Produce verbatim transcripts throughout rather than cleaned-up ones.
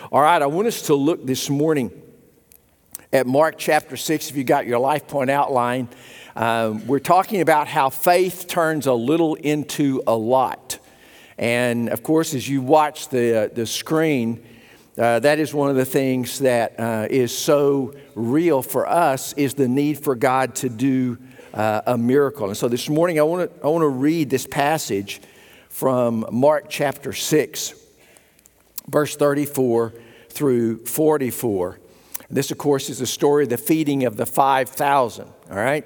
All right, I want us to look this morning at Mark chapter six. If you got your life point outline, um, we're talking about how faith turns a little into a lot. And of course, as you watch the, uh, the screen, uh, that is one of the things that uh, is so real for us, is the need for God to do uh, a miracle. And so this morning, I want to I want to read this passage from Mark chapter six, verse thirty-four through forty-four. This, of course, is the story of the feeding of the five thousand, all right?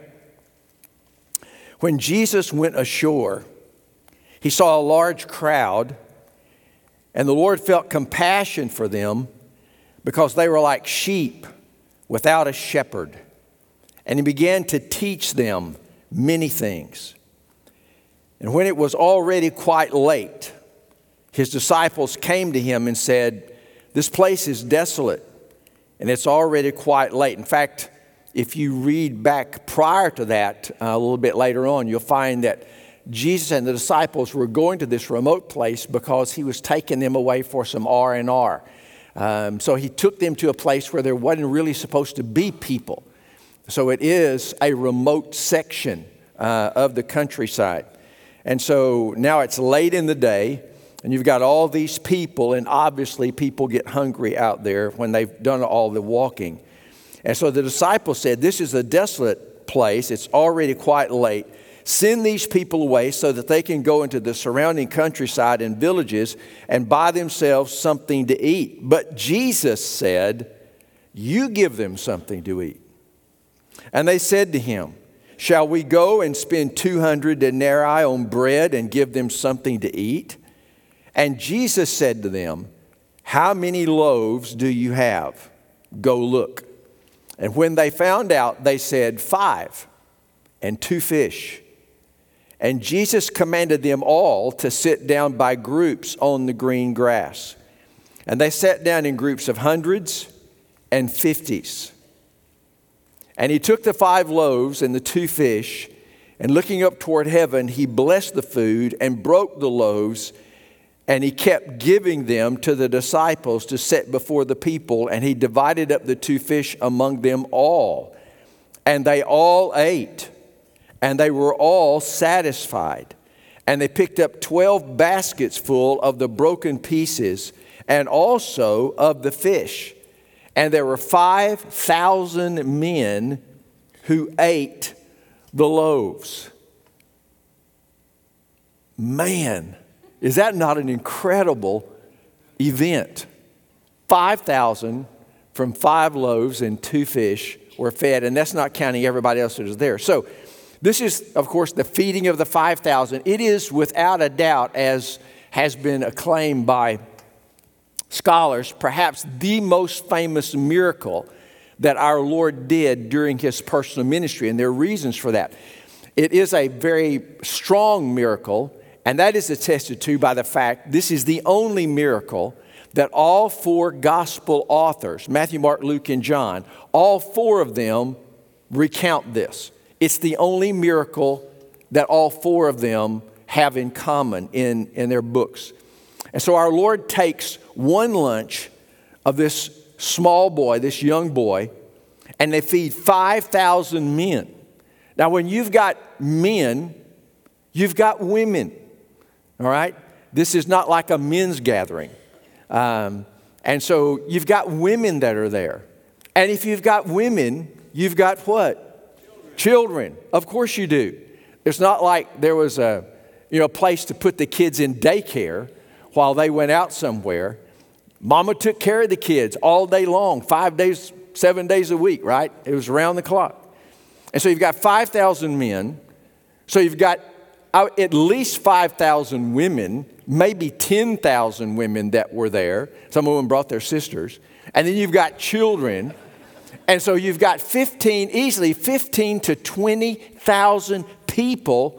When Jesus went ashore, he saw a large crowd, and the Lord felt compassion for them because they were like sheep without a shepherd. And he began to teach them many things. And when it was already quite late, his disciples came to him and said, "This place is desolate, and it's already quite late." In fact, if you read back prior to that, uh, a little bit later on, you'll find that Jesus and the disciples were going to this remote place because he was taking them away for some R and R. Um, so he took them to a place where there wasn't really supposed to be people. So it is a remote section uh, of the countryside. And so now it's late in the day, and you've got all these people, and obviously people get hungry out there when they've done all the walking. And so the disciples said, "This is a desolate place. It's already quite late. Send these people away so that they can go into the surrounding countryside and villages and buy themselves something to eat." But Jesus said, "You give them something to eat." And they said to him, "Shall we go and spend two hundred denarii on bread and give them something to eat?" And Jesus said to them, "How many loaves do you have? Go look." And when they found out, they said, "Five, and two fish." And Jesus commanded them all to sit down by groups on the green grass. And they sat down in groups of hundreds and fifties. And he took the five loaves and the two fish, and looking up toward heaven, he blessed the food and broke the loaves, and he kept giving them to the disciples to set before the people. And he divided up the two fish among them all. And they all ate, and they were all satisfied. And they picked up twelve baskets full of the broken pieces, and also of the fish. And there were five thousand men who ate the loaves. Man, is that not an incredible event? five thousand from five loaves and two fish were fed, and that's not counting everybody else that was there. So this is, of course, the feeding of the five thousand. It is without a doubt, as has been acclaimed by scholars, perhaps the most famous miracle that our Lord did during his personal ministry, and there are reasons for that. It is a very strong miracle, and that is attested to by the fact this is the only miracle that all four gospel authors, Matthew, Mark, Luke, and John, all four of them recount this. It's the only miracle that all four of them have in common in, in their books. And so our Lord takes one lunch of this small boy, this young boy, and they feed five thousand men. Now, when you've got men, you've got women, all right? This is not like a men's gathering. Um, and so you've got women that are there. And if you've got women, you've got what? Children. Children. Of course you do. It's not like there was a, you know, place to put the kids in daycare while they went out somewhere. Mama took care of the kids all day long, five days, seven days a week, right? It was around the clock. And so you've got five thousand men. So you've got at least five thousand women, maybe ten thousand women that were there. Some of them brought their sisters. And then you've got children. And so you've got fifteen, easily fifteen to twenty thousand people.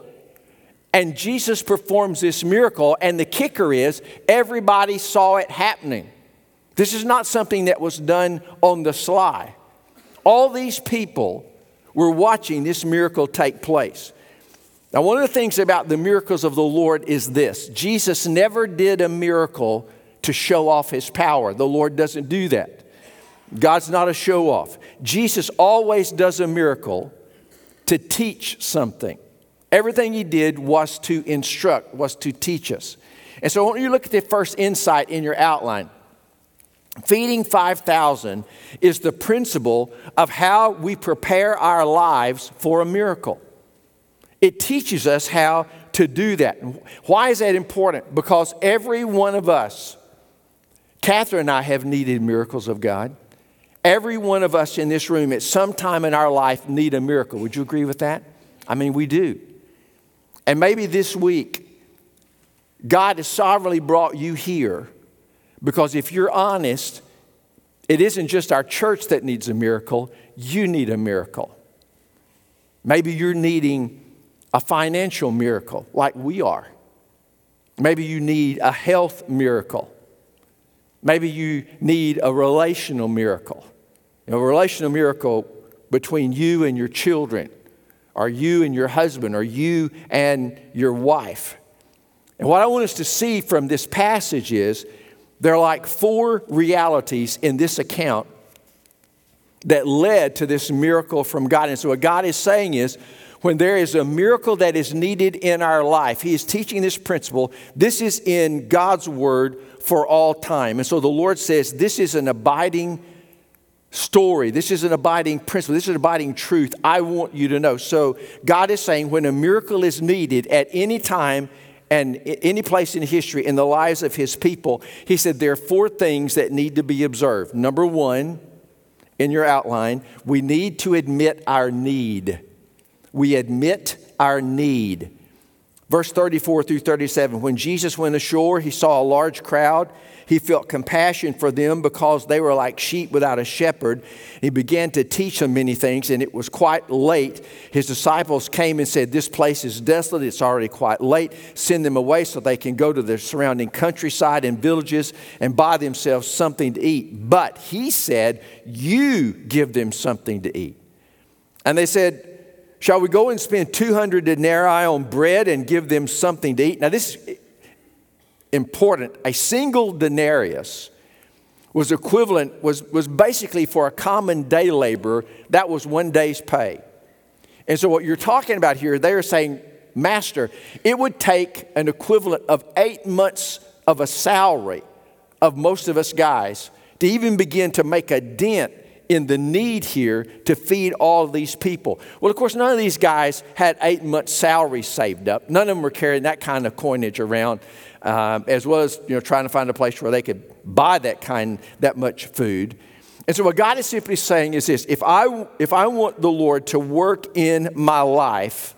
And Jesus performs this miracle, and the kicker is everybody saw it happening. This is not something that was done on the sly. All these people were watching this miracle take place. Now, one of the things about the miracles of the Lord is this: Jesus never did a miracle to show off his power. The Lord doesn't do that. God's not a show off. Jesus always does a miracle to teach something. Everything he did was to instruct, was to teach us. And so when you look at the first insight in your outline, feeding five thousand is the principle of how we prepare our lives for a miracle. It teaches us how to do that. Why is that important? Because every one of us, Catherine and I have needed miracles of God. Every one of us in this room at some time in our life need a miracle. Would you agree with that? I mean, we do. And maybe this week, God has sovereignly brought you here because if you're honest, it isn't just our church that needs a miracle, you need a miracle. Maybe you're needing a financial miracle like we are. Maybe you need a health miracle. Maybe you need a relational miracle. A relational miracle between you and your children, or you and your husband, or you and your wife. And what I want us to see from this passage is there are like four realities in this account that led to this miracle from God. And so what God is saying is, when there is a miracle that is needed in our life, he is teaching this principle. This is in God's word for all time. And so the Lord says this is an abiding story. This is an abiding principle. This is an abiding truth I want you to know. So God is saying when a miracle is needed at any time and any place in history in the lives of his people, he said there are four things that need to be observed. Number one, in your outline, we need to admit our need. We admit our need. Verse thirty-four through thirty-seven, when Jesus went ashore, he saw a large crowd. He felt compassion for them because they were like sheep without a shepherd. He began to teach them many things, and it was quite late. His disciples came and said, this place is desolate. It's already quite late. Send them away so they can go to the surrounding countryside and villages and buy themselves something to eat. But he said, you give them something to eat. And they said, shall we go and spend two hundred denarii on bread and give them something to eat? Now this is important. A single denarius was equivalent, was, was basically for a common day laborer, that was one day's pay. And so what you're talking about here, they are saying, Master, it would take an equivalent of eight months of a salary of most of us guys to even begin to make a dent in the need here to feed all of these people. Well, of course, none of these guys had eight months' salary saved up. None of them were carrying that kind of coinage around, um, as well as you know trying to find a place where they could buy that kind, that much food. And so what God is simply saying is this: if I if I want the Lord to work in my life,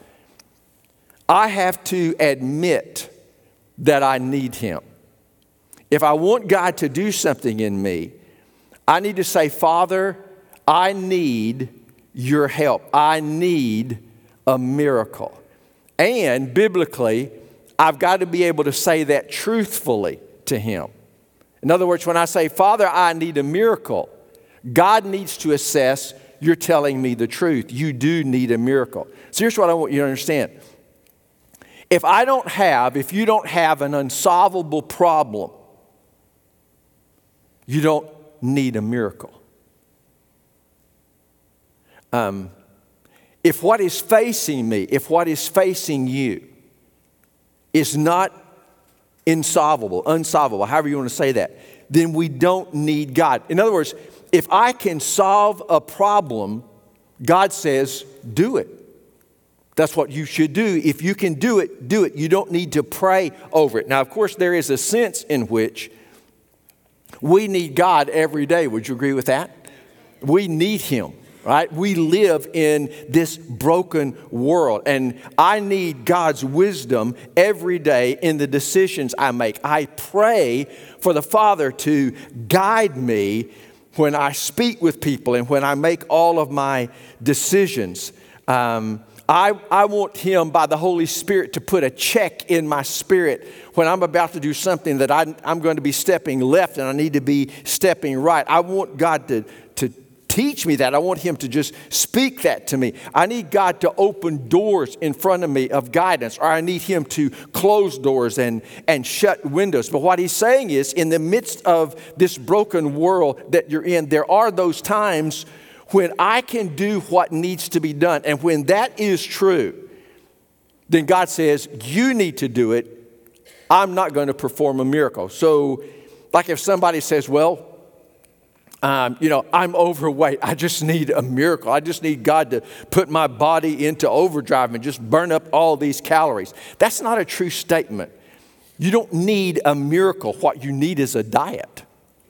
I have to admit that I need Him. If I want God to do something in me, I need to say, Father, I need your help. I need a miracle. And biblically, I've got to be able to say that truthfully to Him. In other words, when I say, Father, I need a miracle, God needs to assess, you're telling me the truth. You do need a miracle. So here's what I want you to understand. If I don't have, if you don't have an unsolvable problem, you don't need a miracle. Um, if what is facing me, if what is facing you is not insolvable, unsolvable, however you want to say that, then we don't need God. In other words, if I can solve a problem, God says, do it. That's what you should do. If you can do it, do it. You don't need to pray over it. Now, of course, there is a sense in which we need God every day. Would you agree with that? We need Him, right? We live in this broken world, and I need God's wisdom every day in the decisions I make. I pray for the Father to guide me when I speak with people and when I make all of my decisions. Um, I, I want Him by the Holy Spirit to put a check in my spirit when I'm about to do something that I, I'm going to be stepping left and I need to be stepping right. I want God to, to teach me that. I want him to just speak that to me. I need God to open doors in front of me of guidance, or I need him to close doors and, and shut windows. But what he's saying is, in the midst of this broken world that you're in, there are those times when I can do what needs to be done. And when that is true, then God says, you need to do it. I'm not going to perform a miracle. So, like if somebody says, well, um, you know, I'm overweight. I just need a miracle. I just need God to put my body into overdrive and just burn up all these calories. That's not a true statement. You don't need a miracle. What you need is a diet.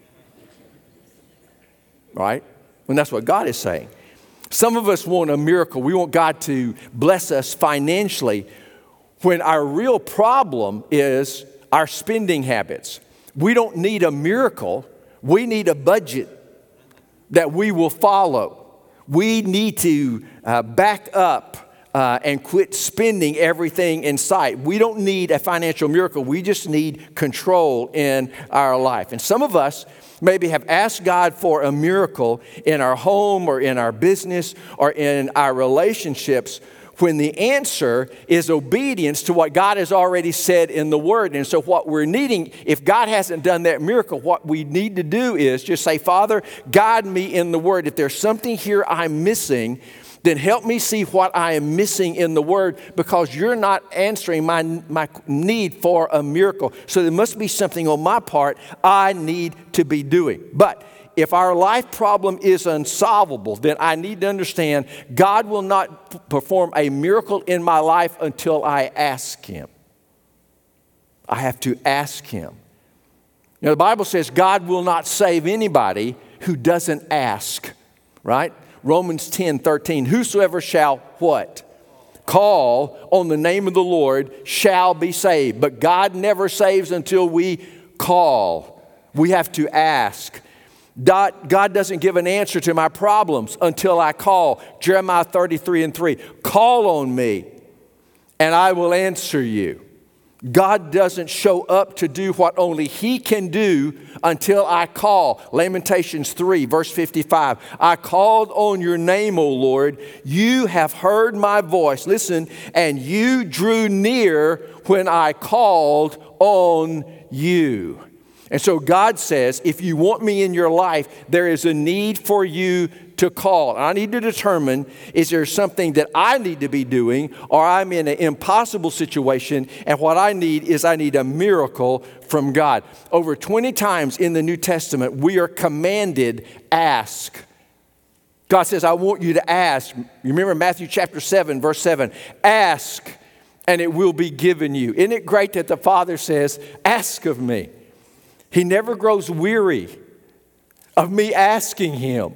Right? And that's what God is saying. Some of us want a miracle. We want God to bless us financially, when our real problem is our spending habits. We don't need a miracle. We need a budget that we will follow. We need to uh, back up uh, and quit spending everything in sight. We don't need a financial miracle. We just need control in our life. And some of us maybe have asked God for a miracle in our home or in our business or in our relationships, when the answer is obedience to what God has already said in the Word. And so what we're needing, if God hasn't done that miracle, what we need to do is just say, Father, guide me in the Word. If there's something here I'm missing, then help me see what I am missing in the Word, because you're not answering my, my need for a miracle. So there must be something on my part I need to be doing. But if our life problem is unsolvable, then I need to understand God will not p- perform a miracle in my life until I ask him. I have to ask him. You know, the Bible says God will not save anybody who doesn't ask, right? Romans ten thirteen, whosoever shall what? Call on the name of the Lord shall be saved. But God never saves until we call. We have to ask. God doesn't give an answer to my problems until I call. Jeremiah thirty-three and three, call on me and I will answer you. God doesn't show up to do what only he can do until I call. Lamentations three, verse fifty-five, I called on your name, O Lord. You have heard my voice. Listen, and you drew near when I called on you. And so God says, if you want me in your life, there is a need for you to call. And I need to determine, is there something that I need to be doing, or I'm in an impossible situation, and what I need is I need a miracle from God. Over twenty times in the New Testament, we are commanded, ask. God says, I want you to ask. You remember Matthew chapter seven, verse seven, ask, and it will be given you. Isn't it great that the Father says, ask of me? He never grows weary of me asking him.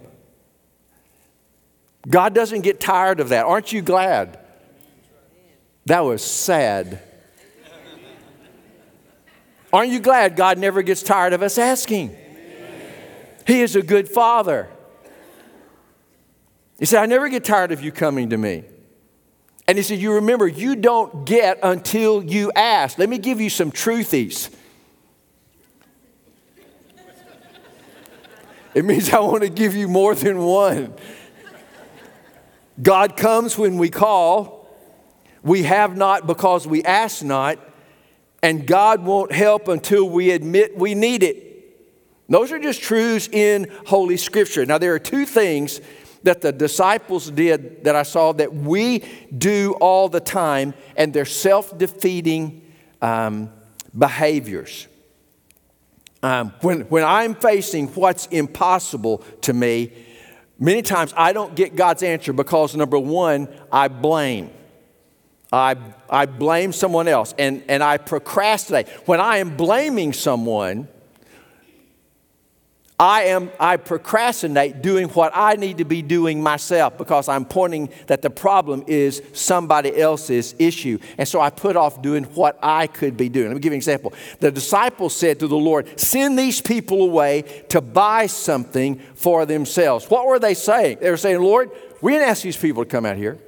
God doesn't get tired of that. Aren't you glad? That was sad. Aren't you glad God never gets tired of us asking? He is a good Father. He said, I never get tired of you coming to me. And he said, you remember, you don't get until you ask. Let me give you some truthies. It means I want to give you more than one. God comes when we call. We have not because we ask not. And God won't help until we admit we need it. Those are just truths in Holy Scripture. Now, there are two things that the disciples did that I saw that we do all the time, and they're self-defeating um, behaviors. Um, when, when I'm facing what's impossible to me, many times I don't get God's answer because, number one, I blame. I, I blame someone else, and, and I procrastinate. When I am blaming someone, I am I procrastinate doing what I need to be doing myself, because I'm pointing that the problem is somebody else's issue. And so I put off doing what I could be doing. Let me give you an example. The disciples said to the Lord, send these people away to buy something for themselves. What were they saying? They were saying, Lord, we didn't ask these people to come out here.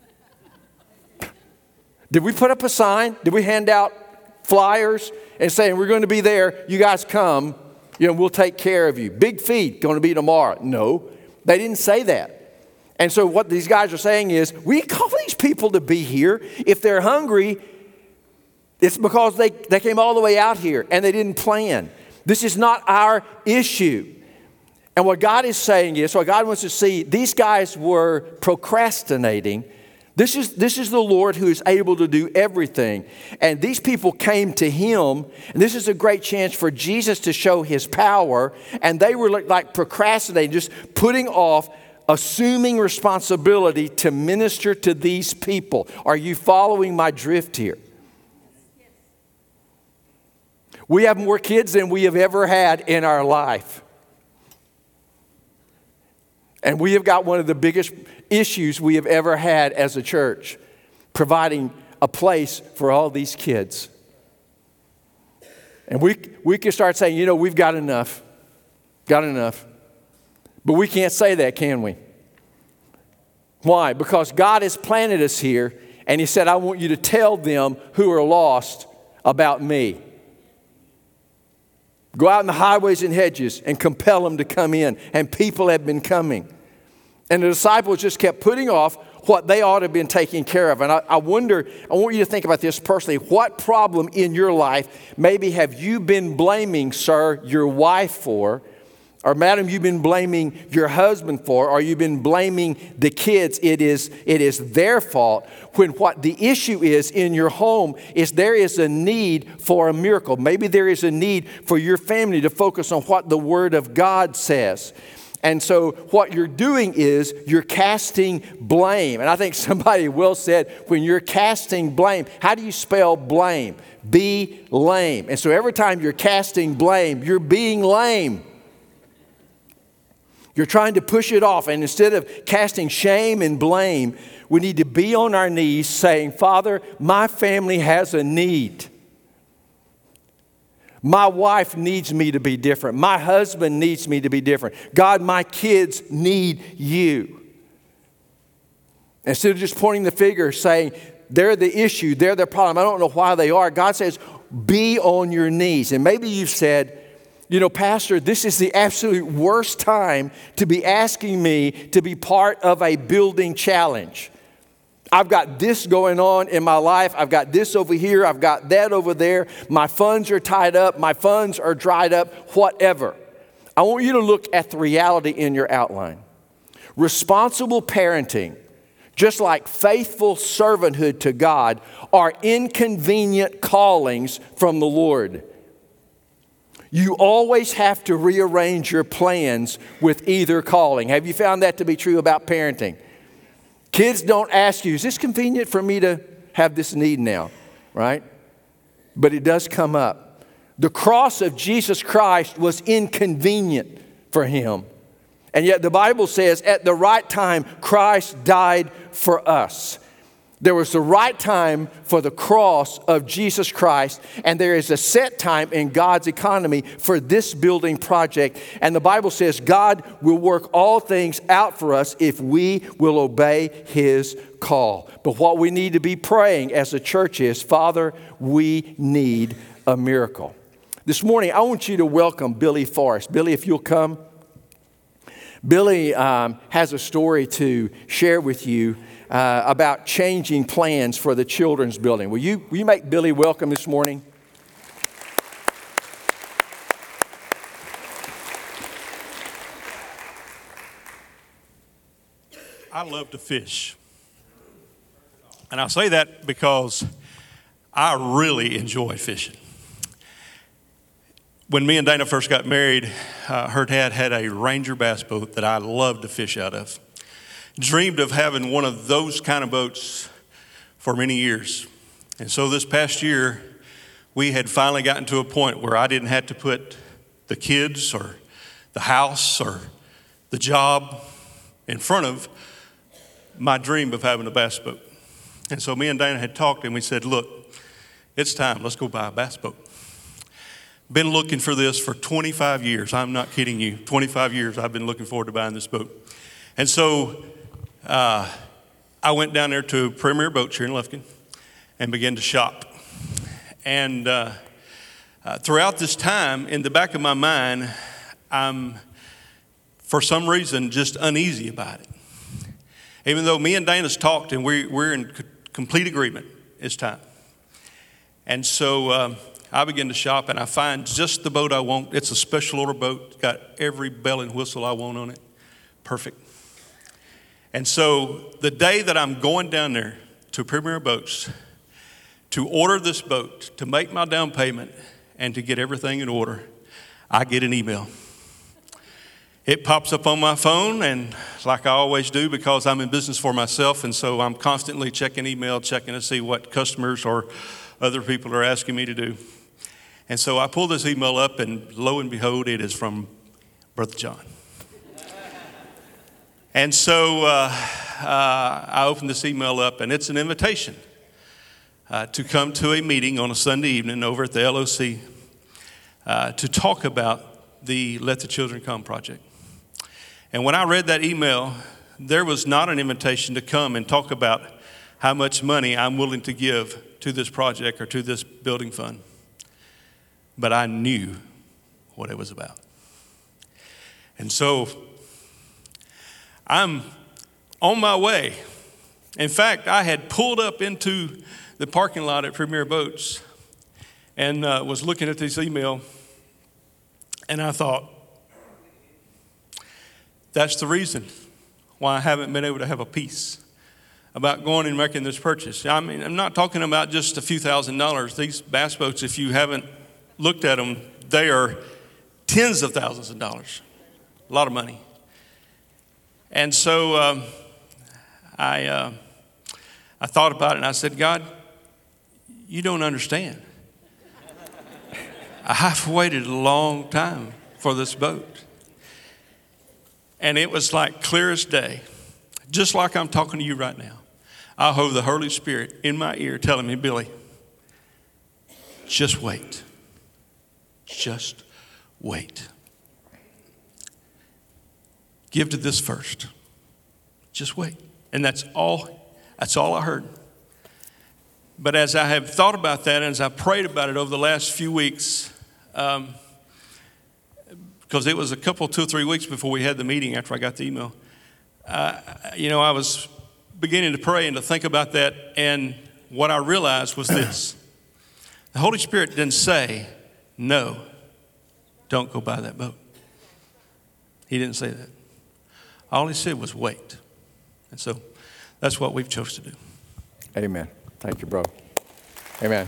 Did we put up a sign? Did we hand out flyers and saying, we're going to be there, you guys come, you know, we'll take care of you. Big feed going to be tomorrow. No, They didn't say that. And so what these guys are saying is, we call these people to be here. If they're hungry, it's because they, they came all the way out here and they didn't plan. This is not our issue. And what God is saying is, what God wants to see, these guys were procrastinating. This is, this is the Lord who is able to do everything. And these people came to him, and this is a great chance for Jesus to show his power. And they were like procrastinating, just putting off, assuming responsibility to minister to these people. Are you following my drift here? We have more kids than we have ever had in our life. And we have got one of the biggest issues we have ever had as a church, providing a place for all these kids. And we, we can start saying, you know, we've got enough, got enough. But we can't say that, can we? Why? Because God has planted us here, and he said, I want you to tell them who are lost about me. Go out in the highways and hedges and compel them to come in. And people have been coming. And the disciples just kept putting off what they ought to have been taking care of. And I, I wonder, I want you to think about this personally. What problem in your life maybe have you been blaming, sir, your wife for? Or madam, you've been blaming your husband for? Or you've been blaming the kids? It is, it is their fault. When what the issue is in your home is there is a need for a miracle. Maybe there is a need for your family to focus on what the Word of God says. And so what you're doing is you're casting blame. And I think somebody well said, when you're casting blame, how do you spell blame? Be lame. And so every time you're casting blame, you're being lame. You're trying to push it off. And instead of casting shame and blame, we need to be on our knees saying, Father, my family has a need. My wife needs me to be different. My husband needs me to be different. God, my kids need you. Instead of just pointing the finger saying, they're the issue, they're the problem, I don't know why they are. God says, be on your knees. And maybe you've said, you know, Pastor, this is the absolute worst time to be asking me to be part of a building challenge. I've got this going on in my life. I've got this over here. I've got that over there. My funds are tied up. My funds are dried up, whatever. I want you to look at the reality in your outline. Responsible parenting, just like faithful servanthood to God, are inconvenient callings from the Lord. You always have to rearrange your plans with either calling. Have you found that to be true about parenting? Kids don't ask you, is this convenient for me to have this need now, right? But it does come up. The cross of Jesus Christ was inconvenient for him. And yet the Bible says at the right time, Christ died for us. There was the right time for the cross of Jesus Christ, and there is a set time in God's economy for this building project. And the Bible says God will work all things out for us if we will obey his call. But what we need to be praying as a church is, Father, we need a miracle. This morning, I want you to welcome Billy Forrest. Billy, if you'll come. Billy um, has a story to share with you Uh, about changing plans for the children's building. Will you, will you make Billy welcome this morning? I love to fish. And I say that because I really enjoy fishing. When me and Dana first got married, uh, her dad had a Ranger bass boat that I loved to fish out of. Dreamed of having one of those kind of boats for many years. And so this past year, we had finally gotten to a point where I didn't have to put the kids or the house or the job in front of my dream of having a bass boat. And so me and Dana had talked and we said, look, it's time, let's go buy a bass boat. Been looking for this for twenty-five years. I'm not kidding you. twenty-five years I've been looking forward to buying this boat. And so Uh, I went down there to Premier Boats here in Lufkin and began to shop. And uh, uh, throughout this time, in the back of my mind, I'm for some reason, just uneasy about it. Even though me and Dana's talked and we, we're in c- complete agreement, it's time. And so um, I begin to shop and I find just the boat I want. It's a special order boat, got every bell and whistle I want on it. Perfect. And so the day that I'm going down there to Premier Boats to order this boat, to make my down payment, and to get everything in order, I get an email. It pops up on my phone, and like I always do, because I'm in business for myself, and so I'm constantly checking email, checking to see what customers or other people are asking me to do. And so I pull this email up, and lo and behold, it is from Brother John. And so uh, uh, I open this email up, and it's an invitation uh, to come to a meeting on a Sunday evening over at the L O C uh, to talk about the Let the Children Come project. And when I read that email, there was not an invitation to come and talk about how much money I'm willing to give to this project or to this building fund. But I knew what it was about. And so I'm on my way. In fact, I had pulled up into the parking lot at Premier Boats and uh, was looking at this email, and I thought, that's the reason why I haven't been able to have a peace about going and making this purchase. I mean, I'm not talking about just a few thousand dollars. These bass boats, if you haven't looked at them, they are tens of thousands of dollars, a lot of money. And so um, I, uh, I thought about it, and I said, God, you don't understand. I've waited a long time for this boat. And it was like clear as day, just like I'm talking to you right now. I heard the Holy Spirit in my ear telling me, Billy, just wait. Just wait. Give to this first. Just wait. And that's all, that's all I heard. But as I have thought about that, and as I prayed about it over the last few weeks, um, because it was a couple, two or three weeks before we had the meeting after I got the email, uh, you know, I was beginning to pray and to think about that, and what I realized was this. The Holy Spirit didn't say, no, don't go buy that boat. He didn't say that. All he said was wait. And so that's what we've chose to do. Amen. Thank you, bro. Amen.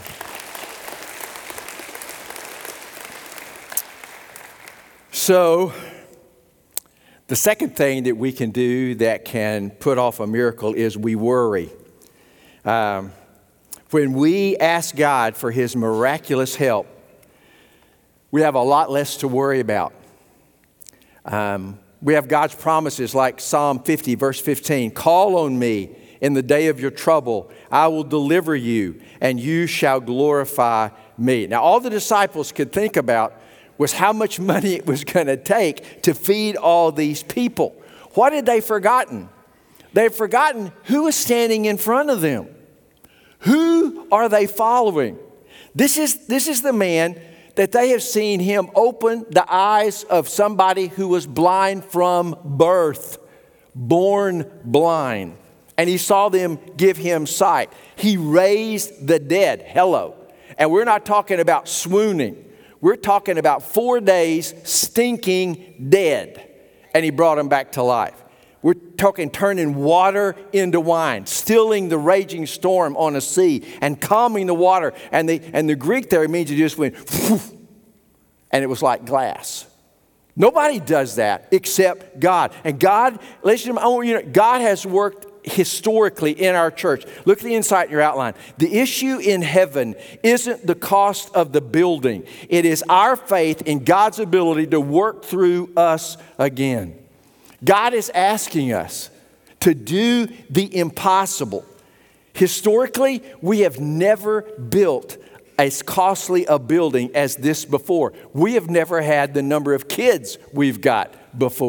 So the second thing that we can do that can put off a miracle is we worry. Um, when we ask God for his miraculous help, we have a lot less to worry about. Um, we have God's promises like Psalm fifty, verse fifteen. Call on me in the day of your trouble. I will deliver you, and you shall glorify me. Now, all the disciples could think about was how much money it was going to take to feed all these people. What had they forgotten? They've forgotten who is standing in front of them. Who are they following? This is, this is the man that they have seen him open the eyes of somebody who was blind from birth, born blind. And he saw them give him sight. He raised the dead. Hello. And we're not talking about swooning. We're talking about four days stinking dead. And he brought them back to life. We're talking turning water into wine, stilling the raging storm on a sea, and calming the water. And the, and the Greek there means it just went, and it was like glass. Nobody does that except God. And God, listen, I want you to know, God has worked historically in our church. Look at the insight in your outline. The issue in heaven isn't the cost of the building. It is our faith in God's ability to work through us again. God is asking us to do the impossible. Historically, we have never built as costly a building as this before. We have never had the number of kids we've got before.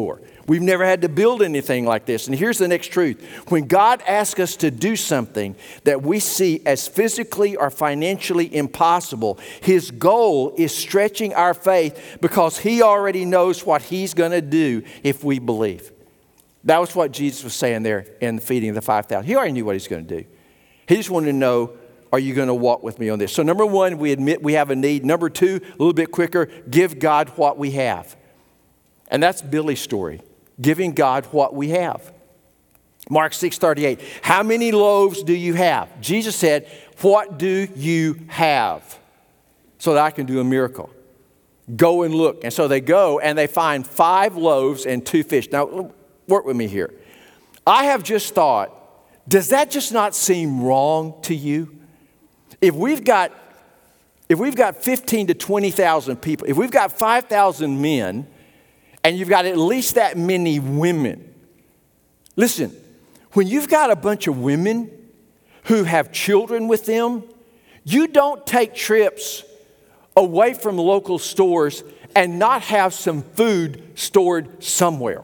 We've never had to build anything like this. And here's the next truth. When God asks us to do something that we see as physically or financially impossible, his goal is stretching our faith because he already knows what he's going to do if we believe. That was what Jesus was saying there in the feeding of the five thousand. He already knew what he's going to do. He just wanted to know, are you going to walk with me on this? So number one, we admit we have a need. Number two, a little bit quicker, give God what we have. And that's Billy's story. Giving God what we have. Mark six thirty-eight. How many loaves do you have? Jesus said, what do you have? So that I can do a miracle. Go and look. And so they go and they find five loaves and two fish. Now, work with me here. I have just thought, does that just not seem wrong to you? If we've got, if we've got fifteen to twenty thousand people, if we've got five thousand men, and you've got at least that many women. Listen, when you've got a bunch of women who have children with them, you don't take trips away from local stores and not have some food stored somewhere.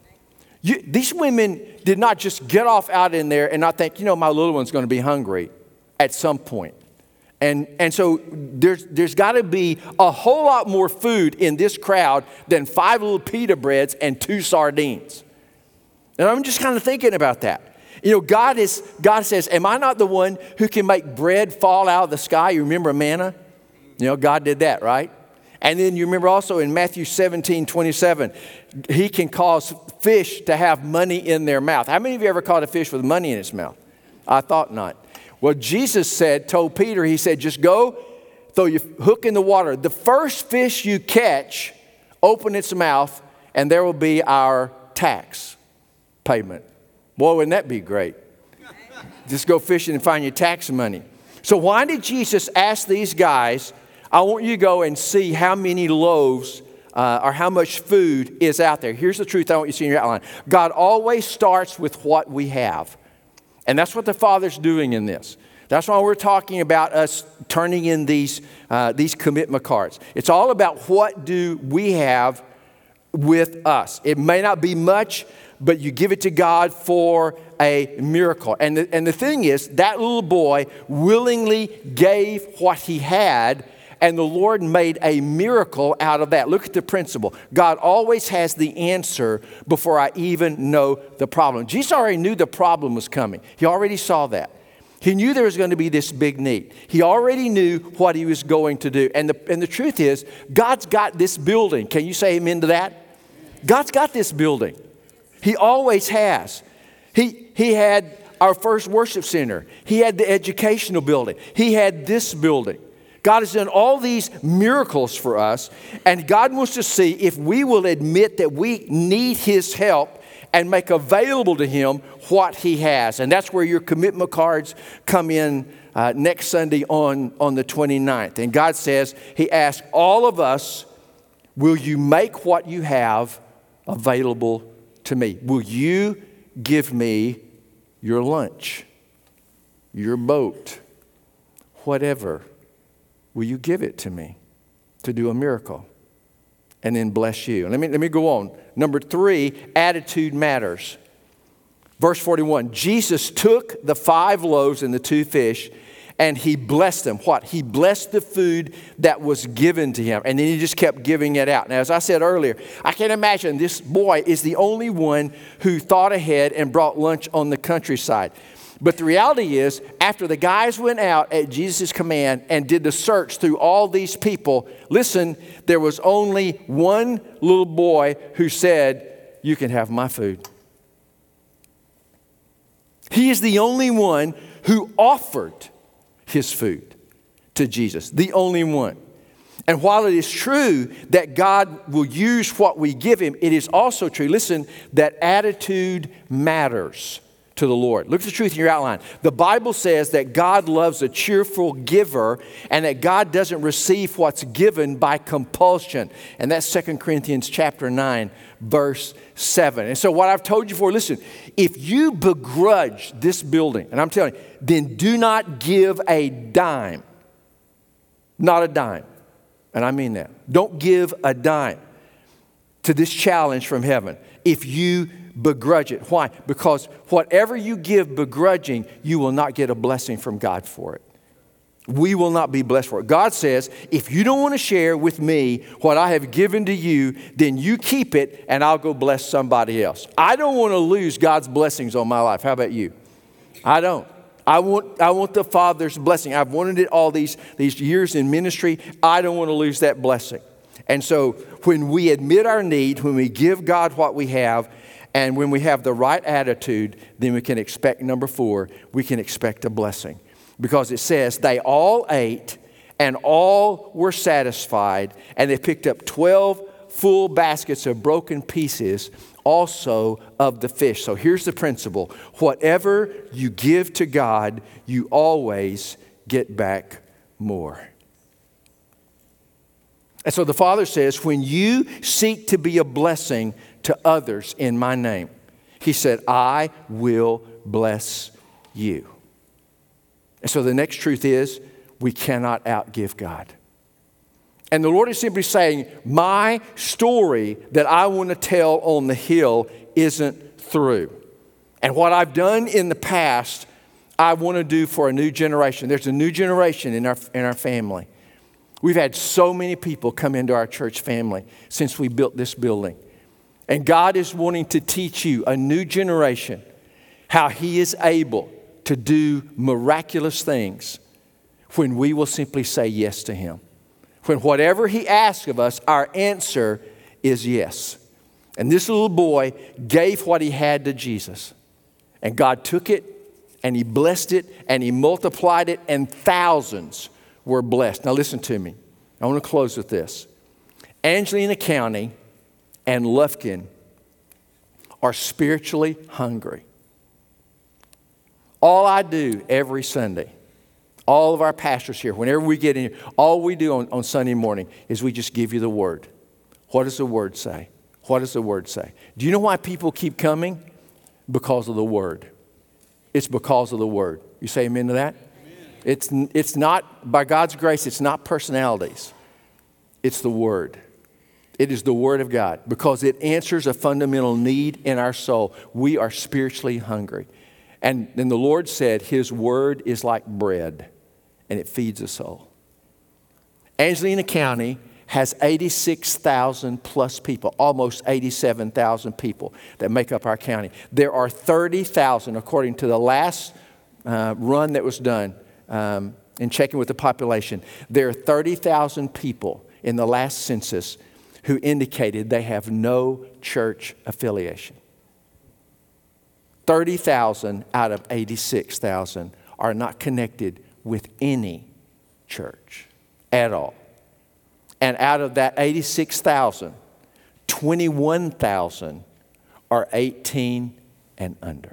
You, these women did not just get off out in there and not think, you know, my little one's going to be hungry at some point. And, and so there's, there's got to be a whole lot more food in this crowd than five little pita breads and two sardines. And I'm just kind of thinking about that. You know, God is, God says, am I not the one who can make bread fall out of the sky? You remember manna? You know, God did that, right? And then you remember also in Matthew seventeen twenty-seven, he can cause fish to have money in their mouth. How many of you ever caught a fish with money in its mouth? I thought not. Well, Jesus said, told Peter, he said, just go, throw your hook in the water. The first fish you catch, open its mouth, and there will be our tax payment. Boy, wouldn't that be great? Just go fishing and find your tax money. So why did Jesus ask these guys, I want you to go and see how many loaves uh, or how much food is out there. Here's the truth I want you to see in your outline. God always starts with what we have. And that's what the Father's doing in this. That's why we're talking about us turning in these, uh, these commitment cards. It's all about what do we have with us. It may not be much, but you give it to God for a miracle. And the, and the thing is, that little boy willingly gave what he had, and the Lord made a miracle out of that. Look at the principle. God always has the answer before I even know the problem. Jesus already knew the problem was coming. He already saw that. He knew there was going to be this big need. He already knew what he was going to do. And the, and the truth is, God's got this building. Can you say amen to that? God's got this building. He always has. He, he had our first worship center. He had the educational building. He had this building. God has done all these miracles for us, and God wants to see if we will admit that we need his help and make available to him what he has. And that's where your commitment cards come in uh, next Sunday on, on the twenty-ninth. And God says, he asks all of us, will you make what you have available to me? Will you give me your lunch, your boat, whatever? Will you give it to me to do a miracle and then bless you? Let me, let me go on. Number three, attitude matters. Verse forty-one, Jesus took the five loaves and the two fish and he blessed them. What? He blessed the food that was given to him. And then he just kept giving it out. Now, as I said earlier, I can imagine this boy is the only one who thought ahead and brought lunch on the countryside. But the reality is, after the guys went out at Jesus' command and did the search through all these people, listen, there was only one little boy who said, you can have my food. He is the only one who offered his food to Jesus, the only one. And while it is true that God will use what we give him, it is also true, listen, that attitude matters to the Lord. Look at the truth in your outline. The Bible says that God loves a cheerful giver and that God doesn't receive what's given by compulsion. And that's Second Corinthians chapter nine, verse seven. And so what I've told you before, listen, if you begrudge this building, and I'm telling you, then do not give a dime. Not a dime. And I mean that. Don't give a dime. to this challenge from heaven. If you begrudge it. Why? Because whatever you give begrudging, you will not get a blessing from God for it. We will not be blessed for it. God says, if you don't want to share with me what I have given to you, then you keep it and I'll go bless somebody else. I don't want to lose God's blessings on my life. How about you? I don't. I want, I want the Father's blessing. I've wanted it all these, these years in ministry. I don't want to lose that blessing. And so when we admit our need, when we give God what we have, and when we have the right attitude, then we can expect, number four, we can expect a blessing. Because it says they all ate and all were satisfied, and they picked up twelve full baskets of broken pieces also of the fish. So here's the principle. Whatever you give to God, you always get back more. And so the Father says, when you seek to be a blessing to others in my name, He said, I will bless you. And so the next truth is, we cannot outgive God. And the Lord is simply saying, my story that I want to tell on the hill isn't through. And what I've done in the past, I want to do for a new generation. There's a new generation in our, in our family. We've had so many people come into our church family since we built this building. And God is wanting to teach you, a new generation, how He is able to do miraculous things when we will simply say yes to Him. When whatever He asks of us, our answer is yes. And this little boy gave what he had to Jesus. And God took it, and He blessed it, and He multiplied it, and thousands were blessed. Now listen to me. I want to close with this. Angelina County and Lufkin are spiritually hungry. All I do every Sunday, all of our pastors here, whenever we get in here, all we do on, on Sunday morning is we just give you the Word. What does the Word say? What does the Word say? Do you know why people keep coming? Because of the Word. It's because of the Word. You say amen to that? It's, it's not, by God's grace, it's not personalities. It's the Word. It is the Word of God because it answers a fundamental need in our soul. We are spiritually hungry. And then the Lord said His Word is like bread and it feeds the soul. Angelina County has eighty-six thousand plus people, almost eighty-seven thousand people that make up our county. There are thirty thousand, according to the last uh, run that was done, Um, in checking with the population, there are thirty thousand people in the last census who indicated they have no church affiliation. thirty thousand out of eighty-six thousand are not connected with any church at all. And out of that eighty-six thousand, twenty-one thousand are eighteen and under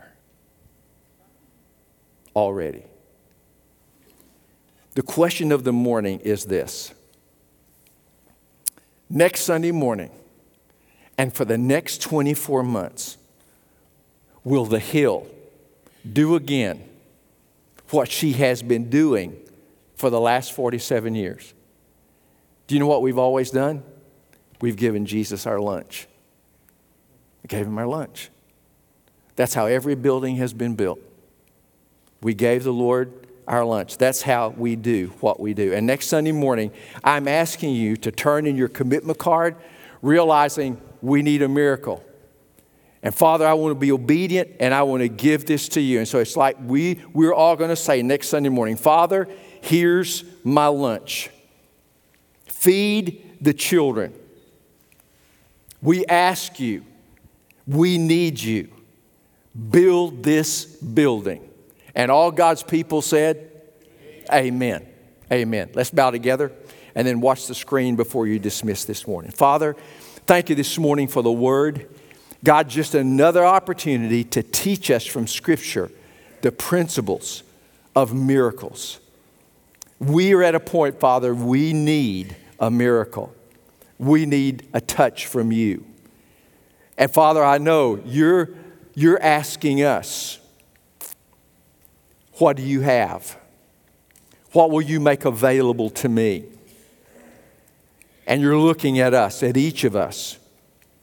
already. The question of the morning is this. Next Sunday morning, and for the next twenty-four months, will the hill do again what she has been doing for the last forty-seven years? Do you know what we've always done? We've given Jesus our lunch. We gave Him our lunch. That's how every building has been built. We gave the Lord our lunch. That's how we do what we do. And next Sunday morning, I'm asking you to turn in your commitment card, realizing we need a miracle. And Father, I want to be obedient and I want to give this to you. And so it's like we, we're all going to say next Sunday morning, Father, here's my lunch. Feed the children. We ask you, we need you. Build this building. And all God's people said, amen. Amen. Let's bow together and then watch the screen before you dismiss this morning. Father, thank you this morning for the Word. God, just another opportunity to teach us from Scripture the principles of miracles. We are at a point, Father, we need a miracle. We need a touch from you. And Father, I know you're, you're asking us, what do you have? What will you make available to me? And you're looking at us, at each of us.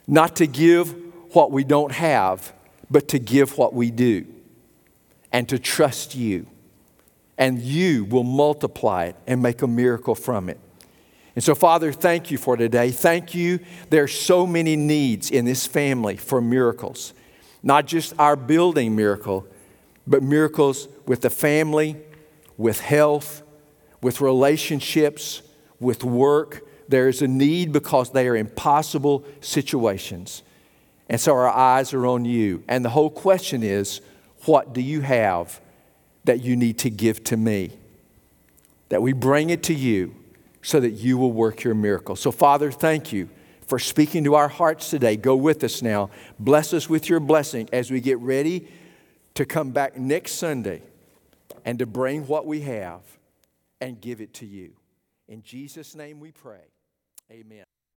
Not to give what we don't have, but to give what we do. And to trust you. And you will multiply it and make a miracle from it. And so, Father, thank you for today. Thank you. There are so many needs in this family for miracles. Not just our building miracle, but miracles with the family, with health, with relationships, with work. There is a need because they are impossible situations. And so our eyes are on you. And the whole question is, what do you have that you need to give to me? That we bring it to you so that you will work your miracle. So, Father, thank you for speaking to our hearts today. Go with us now. Bless us with your blessing as we get ready to come back next Sunday and to bring what we have and give it to you. In Jesus' name we pray. Amen.